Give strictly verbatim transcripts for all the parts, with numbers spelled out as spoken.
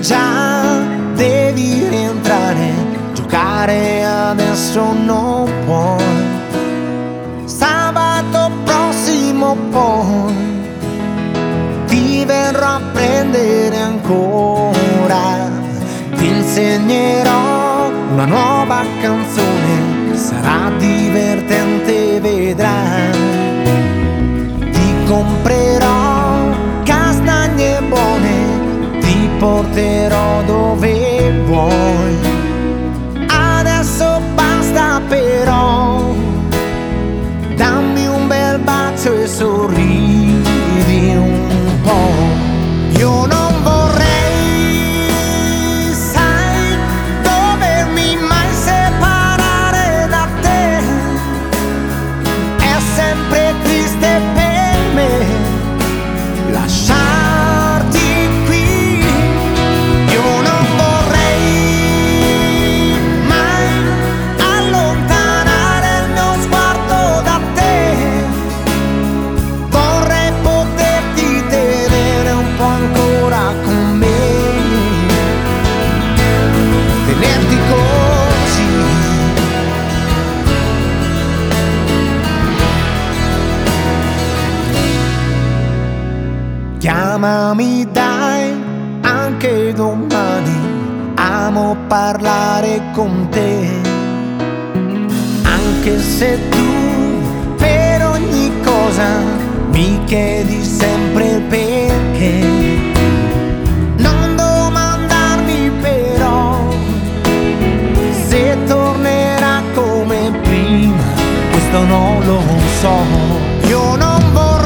già devi rientrare, giocare adesso non puoi. Sabato prossimo poi ti verrò a prendere ancora, ti insegnerò una nuova canzone, sarà divertente, vedrai. Ti comprerò castagne buone, ti porterò dove vuoi. Adesso basta però, dammi un bel bacio e sorridi un po'. Io non vorrei, sai, dovermi mai separare da te. È sempre triste per me lasciarti qui. Io non vorrei mai allontanare il mio sguardo da te. Vorrei poterti tenere un po' ancora con me, tenerti così. Chiamami dai, anche domani, amo parlare con te. Anche se tu per ogni cosa mi chiedi sempre il perché. Non domandarmi però se tornerà come prima, questo non lo so. Io non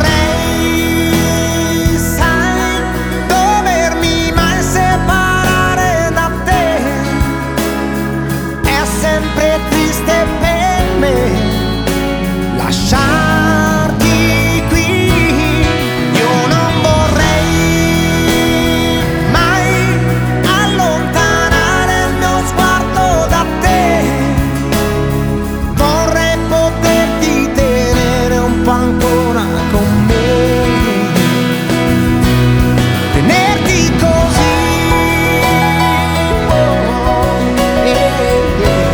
vorrei, sai, dovermi mai separare da te. È sempre triste per me lasciarti qui. Io non vorrei mai allontanare il mio sguardo da te. Vorrei poterti tenere un po' ancora con me, tenerti così. Oh, yeah, yeah.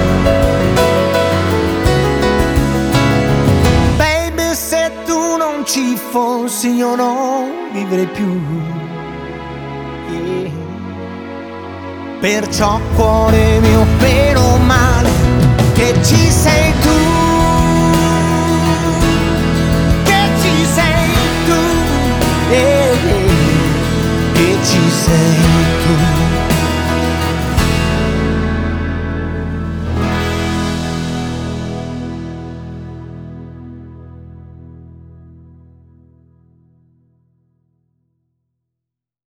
Baby, se tu non ci fossi io non vivrei più, yeah. Perciò cuore mio, meno male che ci sei tu.